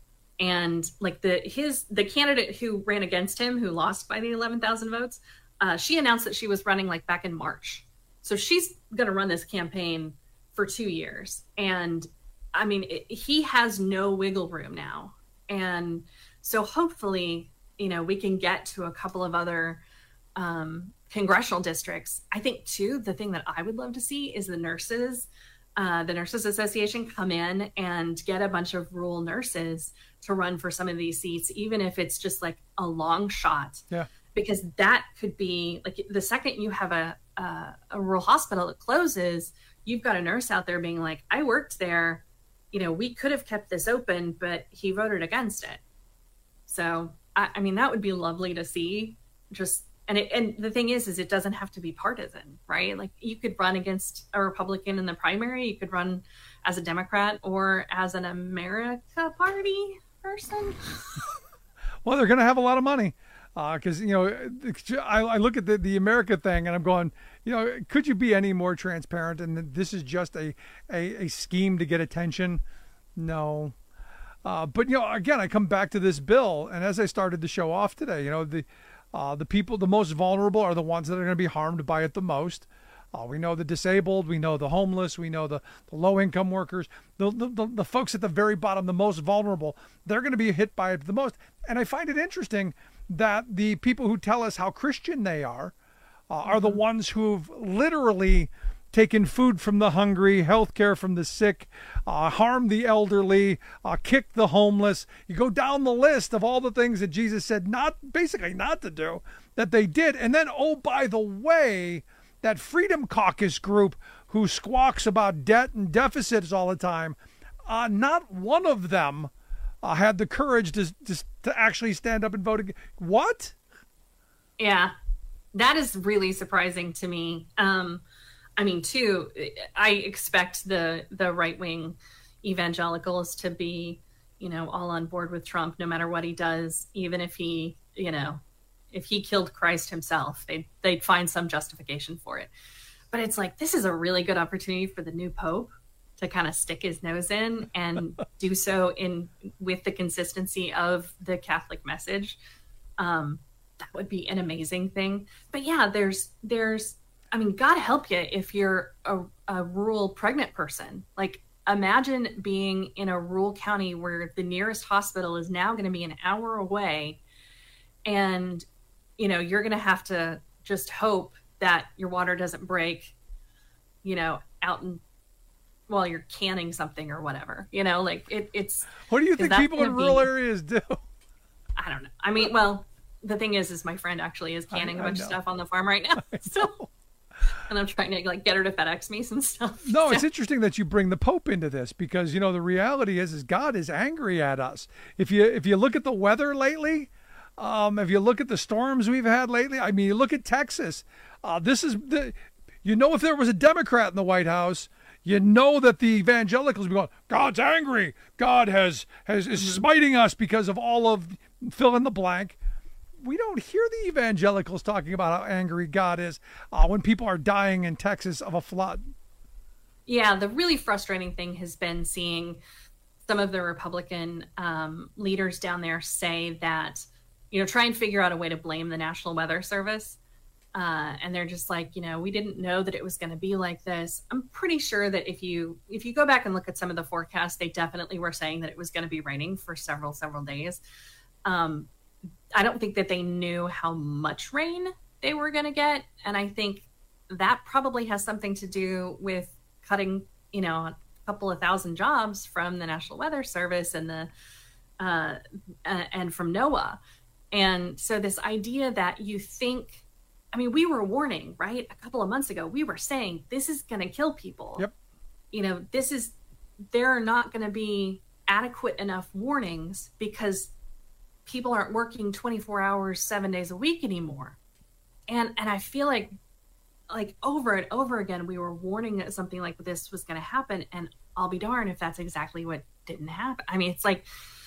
And like the his the candidate who ran against him, who lost by the eleven thousand votes, uh, she announced that she was running like back in March. So she's going to run this campaign for two years. And I mean, it, he has no wiggle room now. And so hopefully, you know, we can get to a couple of other um, congressional districts. I think, too, the thing that I would love to see is the nurses, uh, the Nurses Association come in and get a bunch of rural nurses to run for some of these seats, even if it's just like a long shot. Yeah. Because that could be like the second you have a, a, a rural hospital that closes, you've got a nurse out there being like, I worked there. You know, we could have kept this open, but he voted against it. So, I, I mean, that would be lovely to see. Just and it, and the thing is, is it doesn't have to be partisan, right? Like you could run against a Republican in the primary. You could run as a Democrat or as an America Party person. Well, they're going to have a lot of money because, uh, you know, I, I look at the, the America thing and I'm going, you know, could you be any more transparent? And this is just a, a, a scheme to get attention? No. Uh, but, you know, again, I come back to this bill. And as I started the show off today, you know, the uh, the people, the most vulnerable are the ones that are going to be harmed by it the most. Uh, we know the disabled, we know the homeless, we know the, the low-income workers, the, the the folks at the very bottom, the most vulnerable, they're going to be hit by it the most. And I find it interesting that the people who tell us how Christian they are uh, are the ones who've literally taken food from the hungry, health care from the sick, uh, harmed the elderly, uh, kicked the homeless. You go down the list of all the things that Jesus said not, basically not to do, that they did. And then, oh, by the way, that Freedom Caucus group who squawks about debt and deficits all the time, uh, not one of them uh, had the courage to, to to actually stand up and vote again. What? Yeah, that is really surprising to me. Um, I mean, too, I expect the the right wing, evangelicals to be, you know, all on board with Trump, no matter what he does, even if he, you know, if he killed Christ himself, they'd, they'd find some justification for it. But it's like, this is a really good opportunity for the new Pope to kind of stick his nose in and do so in with the consistency of the Catholic message. Um, that would be an amazing thing. But yeah, there's, there's, I mean, God help you if you're a, a rural pregnant person. Like, imagine being in a rural county where the nearest hospital is now going to be an hour away. And, you know, you're going to have to just hope that your water doesn't break, you know, out in, while you're canning something or whatever, you know, like it, it's. What do you think people in rural be, areas do? I don't know. I mean, well, the thing is, is my friend actually is canning I, a bunch of stuff on the farm right now. So, and I'm trying to like get her to FedEx me some stuff. No, so. It's interesting that you bring the Pope into this because, you know, the reality is, is God is angry at us. If you, if you look at the weather lately, um, if you look at the storms we've had lately, I mean, you look at Texas, uh, this is the, you know, if there was a Democrat in the White House, you know that the evangelicals be going, God's angry. God has, has is smiting us because of all of fill in the blank. We don't hear the evangelicals talking about how angry God is uh, when people are dying in Texas of a flood. Yeah, the really frustrating thing has been seeing some of the Republican um, leaders down there say that, you know, try and figure out a way to blame the National Weather Service. Uh, and they're just like, you know, we didn't know that it was going to be like this. I'm pretty sure that if you if you go back and look at some of the forecasts, they definitely were saying that it was going to be raining for several, several days. Um, I don't think that they knew how much rain they were going to get. And I think that probably has something to do with cutting, you know, a couple of thousand jobs from the National Weather Service and the uh, uh, and from NOAA. And so this idea that you think, I mean, we were warning, right? A couple of months ago, we were saying this is going to kill people. Yep. You know, this is, there are not going to be adequate enough warnings because people aren't working twenty-four hours, seven days a week anymore. And, and I feel like, like over and over again, we were warning that something like this was going to happen. And I'll be darned if that's exactly what didn't happen. I mean, it's like,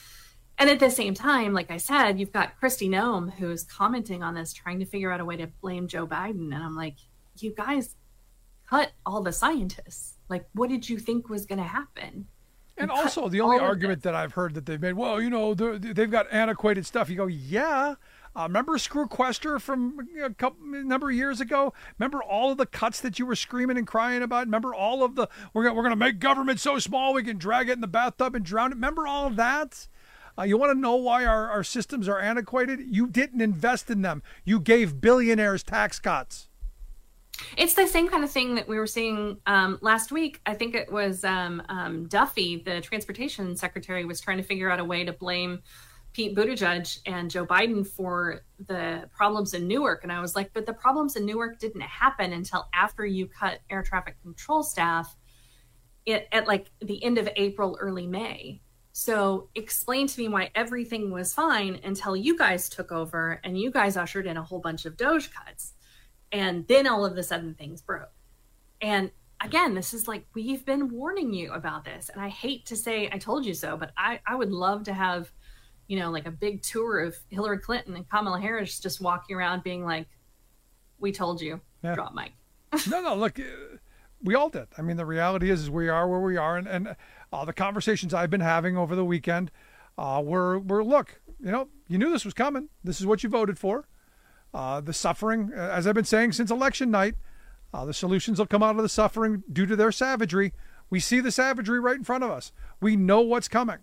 and at the same time, like I said, you've got Kristi Noem who's commenting on this, trying to figure out a way to blame Joe Biden. And I'm like, you guys cut all the scientists. Like, what did you think was going to happen? And you also, the only argument that I've heard that they've made, well, you know, they've got antiquated stuff. You go, yeah. Uh, remember Screwquester from a couple number of years ago? Remember all of the cuts that you were screaming and crying about? Remember all of the, we're going we're going to make government so small we can drag it in the bathtub and drown it? Remember all of that? Uh, you want to know why our, our systems are antiquated? You didn't invest in them. You gave billionaires tax cuts. It's the same kind of thing that we were seeing um, last week. I think it was um, um, Duffy, the transportation secretary, was trying to figure out a way to blame Pete Buttigieg and Joe Biden for the problems in Newark. And I was like, but the problems in Newark didn't happen until after you cut air traffic control staff it, at like the end of April, early May. So explain to me why everything was fine until you guys took over and you guys ushered in a whole bunch of Doge cuts. And then all of a sudden things broke. And again, this is like, we've been warning you about this. And I hate to say I told you so, but I, I would love to have, you know, like a big tour of Hillary Clinton and Kamala Harris just walking around being like, we told you, yeah. Drop mic. no, no, look, uh, we all did. I mean, the reality is, is we are where we are. And, and uh, the conversations I've been having over the weekend uh, were, were, look, you know, you knew this was coming. This is what you voted for. Uh, the suffering, as I've been saying since election night, uh, the solutions will come out of the suffering due to their savagery. We see the savagery right in front of us. We know what's coming.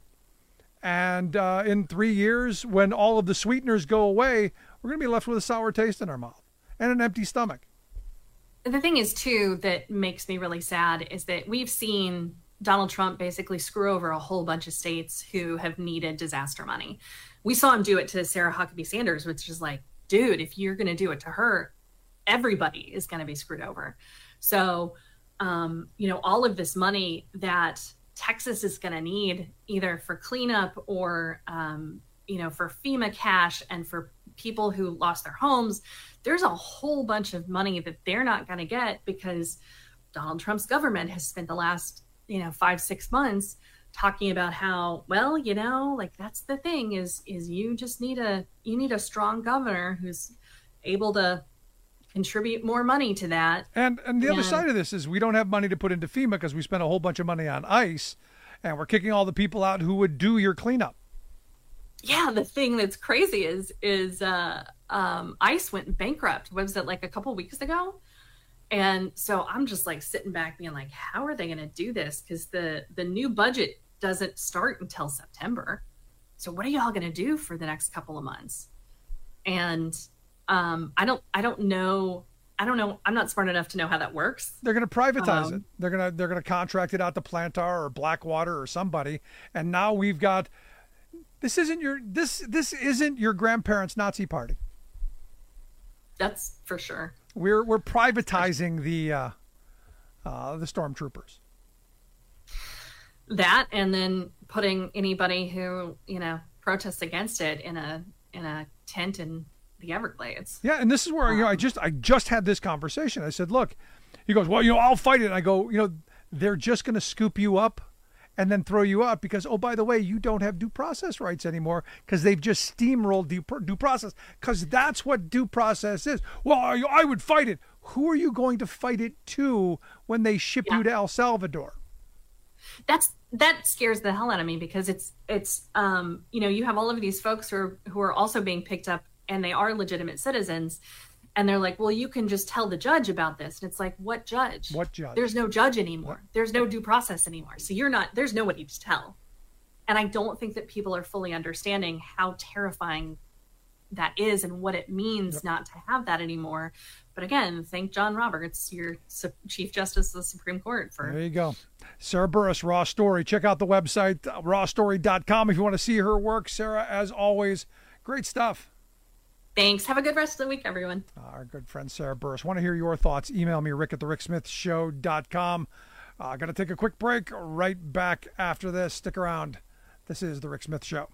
And uh, in three years, when all of the sweeteners go away, we're going to be left with a sour taste in our mouth and an empty stomach. The thing is, too, that makes me really sad is that we've seen Donald Trump basically screw over a whole bunch of states who have needed disaster money. We saw him do it to Sarah Huckabee Sanders, which is like, dude, if you're going to do it to her, everybody is going to be screwed over. So, um, you know, all of this money that Texas is going to need either for cleanup or, um, you know, for FEMA cash and for people who lost their homes, there's a whole bunch of money that they're not going to get because Donald Trump's government has spent the last, you know, five, six months talking about how, well, you know, like that's the thing is, is you just need a, you need a strong governor who's able to contribute more money to that. And and the and, other side of this is we don't have money to put into FEMA because we spent a whole bunch of money on ICE, and we're kicking all the people out who would do your cleanup. Yeah, the thing that's crazy is is uh, um, ICE went bankrupt. What was it, like a couple weeks ago? And so I'm just like sitting back being like, how are they going to do this? Because the, the new budget doesn't start until September. So what are y'all going to do for the next couple of months? And um, I don't I don't know. I don't know. I'm not smart enough to know how that works. They're going to privatize um, it. They're going to they're going to contract it out to Plantar or Blackwater or somebody. And now we've got this isn't your this this isn't your grandparents' Nazi party. That's for sure. We're we're privatizing the uh, uh, the stormtroopers. That, and then putting anybody who, you know, protests against it in a in a tent in the Everglades. Yeah, and this is where, you know, I just I just had this conversation. I said, look, he goes, well, you know, I'll fight it. And I go, you know, they're just going to scoop you up and then throw you out because, oh, by the way, you don't have due process rights anymore because they've just steamrolled due, due process, because that's what due process is. Well, I, I would fight it. Who are you going to fight it to when they ship yeah. you to El Salvador? That's that scares the hell out of me because it's it's um you know, you have all of these folks who are who are also being picked up and they are legitimate citizens, and they're like, well, you can just tell the judge about this, and it's like, what judge? What judge? There's no judge anymore. What? There's no due process anymore. So you're not. There's nobody to tell, and I don't think that people are fully understanding how terrifying that is and what it means yep. not to have that anymore. But again, thank John Roberts, your Chief Justice of the Supreme Court, for there you go. Sarah Burris, Raw Story. Check out the website, uh, raw story dot com, if you want to see her work. Sarah, as always, great stuff. Thanks. Have a good rest of the week, everyone. Our good friend Sarah Burris. Want to hear your thoughts? Email me, rick at the rick smith show dot com. Uh, going to take a quick break. Right back after this. Stick around. This is The Rick Smith Show.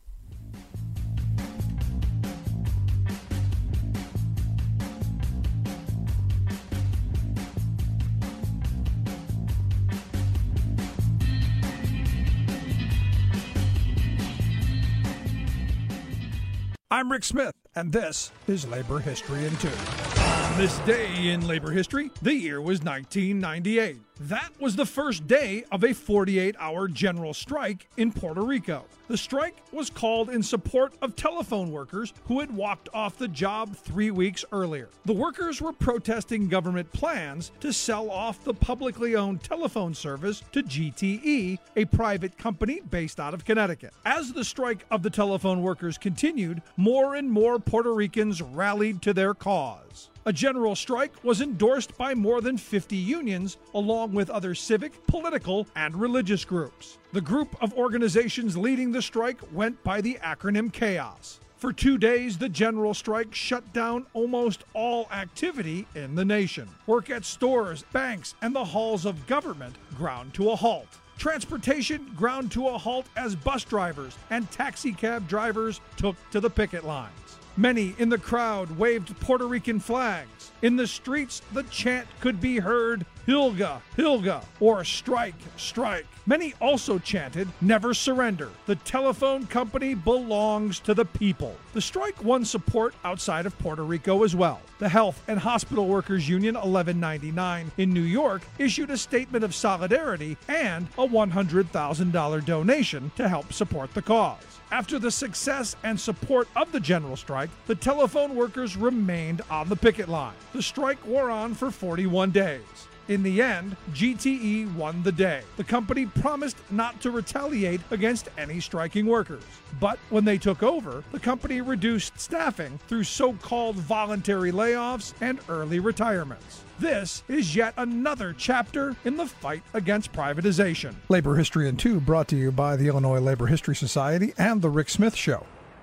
I'm Rick Smith, and this is Labor History in Two. On this day in labor history, the year was nineteen ninety-eight. That was the first day of a forty-eight hour general strike in Puerto Rico. The strike was called in support of telephone workers who had walked off the job three weeks earlier. The workers were protesting government plans to sell off the publicly owned telephone service to G T E, a private company based out of Connecticut. As the strike of the telephone workers continued, more and more Puerto Ricans rallied to their cause. A general strike was endorsed by more than fifty unions, along with other civic, political, and religious groups. The group of organizations leading the strike went by the acronym CHAOS. For two days, the general strike shut down almost all activity in the nation. Work at stores, banks, and the halls of government ground to a halt. Transportation ground to a halt as bus drivers and taxi cab drivers took to the picket lines. Many in the crowd waved Puerto Rican flags. In the streets, the chant could be heard, Hilga, Hilga, or strike, strike. Many also chanted, never surrender. The telephone company belongs to the people. The strike won support outside of Puerto Rico as well. The Health and Hospital Workers Union eleven ninety-nine in New York issued a statement of solidarity and a one hundred thousand dollars donation to help support the cause. After the success and support of the general strike, the telephone workers remained on the picket line. The strike wore on for forty-one days. In the end, G T E won the day. The company promised not to retaliate against any striking workers. But when they took over, the company reduced staffing through so-called voluntary layoffs and early retirements. This is yet another chapter in the fight against privatization. Labor History in Two, brought to you by the Illinois Labor History Society and The Rick Smith Show.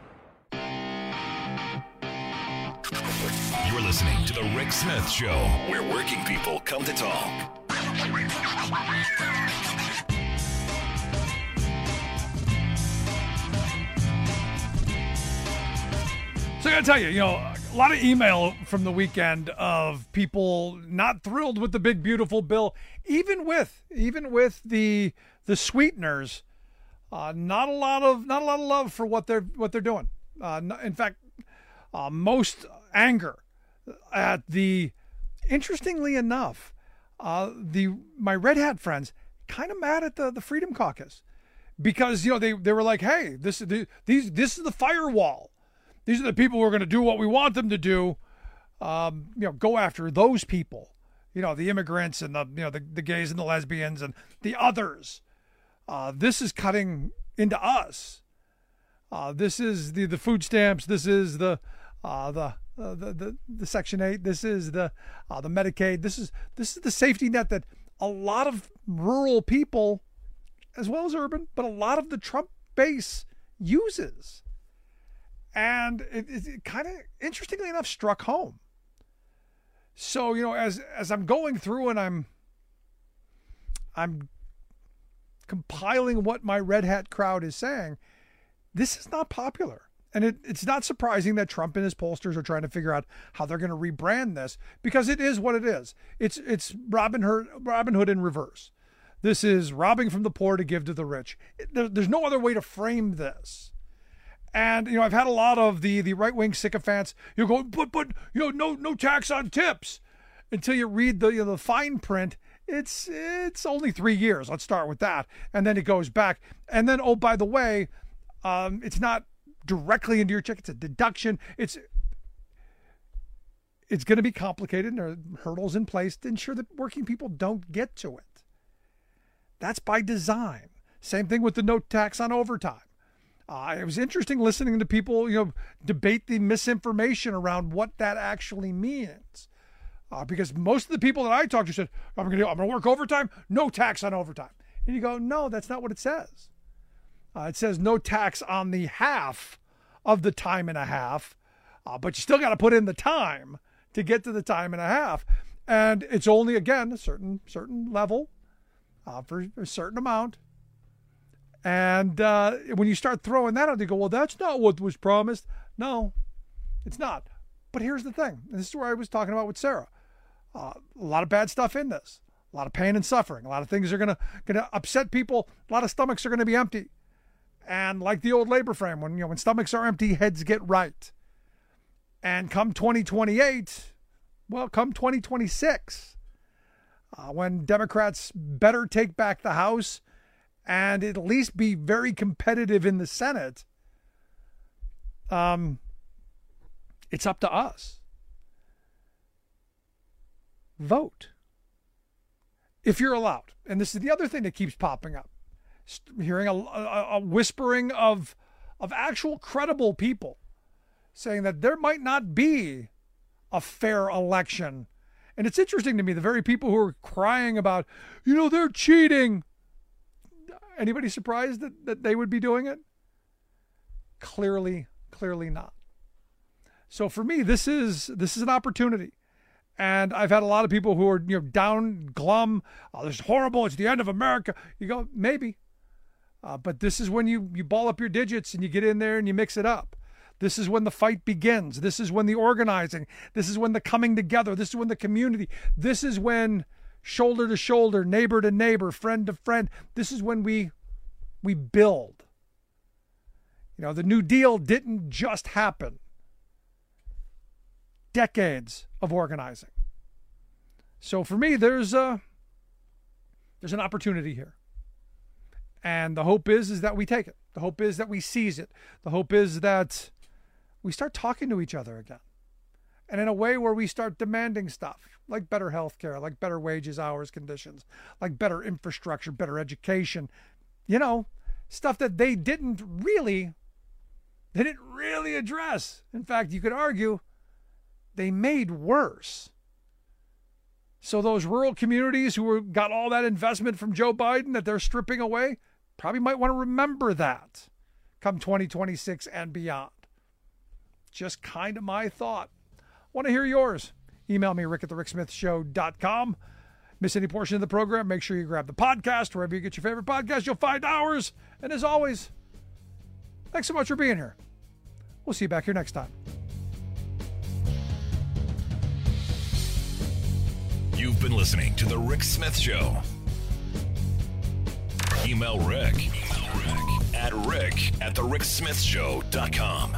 You're listening to The Rick Smith Show, where working people come to talk. So I gotta tell you, you know, a lot of email from the weekend of people not thrilled with the big beautiful bill, even with even with the the sweeteners, uh, not a lot of not a lot of love for what they're what they're doing. Uh, in fact, uh, most anger at the. Interestingly enough, uh, the my Red Hat friends kind of mad at the, the Freedom Caucus because you know they, they were like, hey, this is the, these this is the firewall. These are the people who are going to do what we want them to do. Um, you know, go after those people. You know, the immigrants and the you know the, the gays and the lesbians and the others. Uh, this is cutting into us. Uh, this is the the food stamps. This is the uh, the. Uh, the, the the Section eight. This is the uh, the Medicaid. This is this is the safety net that a lot of rural people, as well as urban, but a lot of the Trump base uses, and it, it, it kind of interestingly enough struck home. So you know, as as I'm going through and I'm I'm compiling what my Red Hat crowd is saying, this is not popular. And it, it's not surprising that Trump and his pollsters are trying to figure out how they're going to rebrand this, because it is what it is. It's it's Robin Hood, Robin Hood in reverse. This is robbing from the poor to give to the rich. There, there's no other way to frame this. And you know, I've had a lot of the the right wing sycophants. You go, but but you know, no no tax on tips, until you read the you know, the fine print. It's it's only three years. Let's start with that, and then it goes back. And then oh, by the way, um, it's not directly into your check. It's a deduction. It's it's going to be complicated, and there are hurdles in place to ensure that working people don't get to it. That's by design. Same thing with the no tax on overtime. Uh, it was interesting listening to people, you know, debate the misinformation around what that actually means. Uh, because most of the people that I talked to said, I'm going to I'm going to work overtime, no tax on overtime. And you go, no, that's not what it says. Uh, it says no tax on the half of the time and a half, uh, but you still got to put in the time to get to the time and a half. And it's only, again, a certain certain level uh, for a certain amount. And uh, when you start throwing that out, you go, well, that's not what was promised. No, it's not. But here's the thing. And this is where I was talking about with Sarah. Uh, a lot of bad stuff in this. A lot of pain and suffering. A lot of things are going to going to upset people. A lot of stomachs are going to be empty. And like the old labor frame, when you know when stomachs are empty, heads get right. And come twenty twenty-eight, well, come twenty twenty-six, uh, when Democrats better take back the House and at least be very competitive in the Senate, um, it's up to us. Vote. If you're allowed. And this is the other thing that keeps popping up. Hearing a, a, a whispering of of actual credible people saying that there might not be a fair election. And it's interesting to me, the very people who are crying about, you know, they're cheating. Anybody surprised that, that they would be doing it? Clearly, clearly not. So for me, this is this is an opportunity. And I've had a lot of people who are, you know, down, glum. Oh, this is horrible. It's the end of America. You go, maybe. Uh, but this is when you, you ball up your digits and you get in there and you mix it up. This is when the fight begins. This is when the organizing. This is when the coming together. This is when the community. This is when shoulder to shoulder, neighbor to neighbor, friend to friend. This is when we we build. You know, the New Deal didn't just happen. Decades of organizing. So for me, there's a there's an opportunity here. And the hope is, is that we take it. The hope is that we seize it. The hope is that we start talking to each other again. And in a way where we start demanding stuff, like better health care, like better wages, hours, conditions, like better infrastructure, better education, you know, stuff that they didn't really, they didn't really address. In fact, you could argue they made worse. So those rural communities who were, got all that investment from Joe Biden that they're stripping away, probably might want to remember that come twenty twenty-six and beyond. Just kind of my thought. Want to hear yours? Email me, rick at the rick smith show dot com. Miss any portion of the program, make sure you grab the podcast. Wherever you get your favorite podcast, you'll find ours. And as always, thanks so much for being here. We'll see you back here next time. You've been listening to The Rick Smith Show. Email Rick, Email Rick at rick at the rick smith show dot com.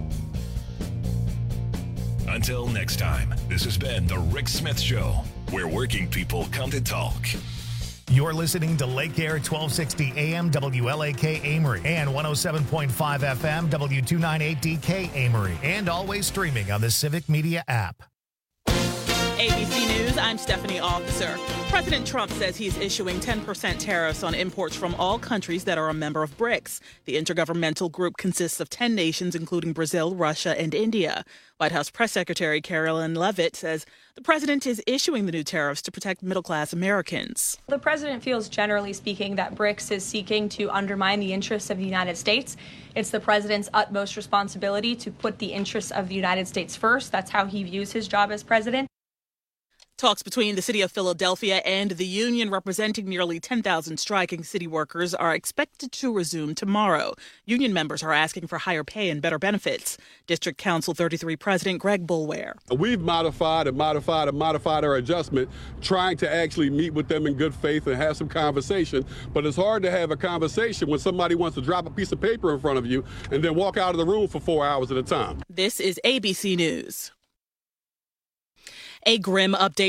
Until next time, this has been The Rick Smith Show, where working people come to talk. You're listening to Lake Air twelve sixty A M W L A K Amory and one oh seven point five F M W two ninety-eight D K Amory, and always streaming on the Civic Media app. A B C News, I'm Stephanie Officer. President Trump says he's issuing ten percent tariffs on imports from all countries that are a member of BRICS. The intergovernmental group consists of ten nations, including Brazil, Russia, and India. White House Press Secretary Carolyn Leavitt says the president is issuing the new tariffs to protect middle-class Americans. The president feels, generally speaking, that BRICS is seeking to undermine the interests of the United States. It's the president's utmost responsibility to put the interests of the United States first. That's how he views his job as president. Talks between the city of Philadelphia and the union representing nearly ten thousand striking city workers are expected to resume tomorrow. Union members are asking for higher pay and better benefits. District Council thirty-three President Greg Boulware. We've modified and modified and modified our adjustment, trying to actually meet with them in good faith and have some conversation. But it's hard to have a conversation when somebody wants to drop a piece of paper in front of you and then walk out of the room for four hours at a time. This is A B C News. A grim update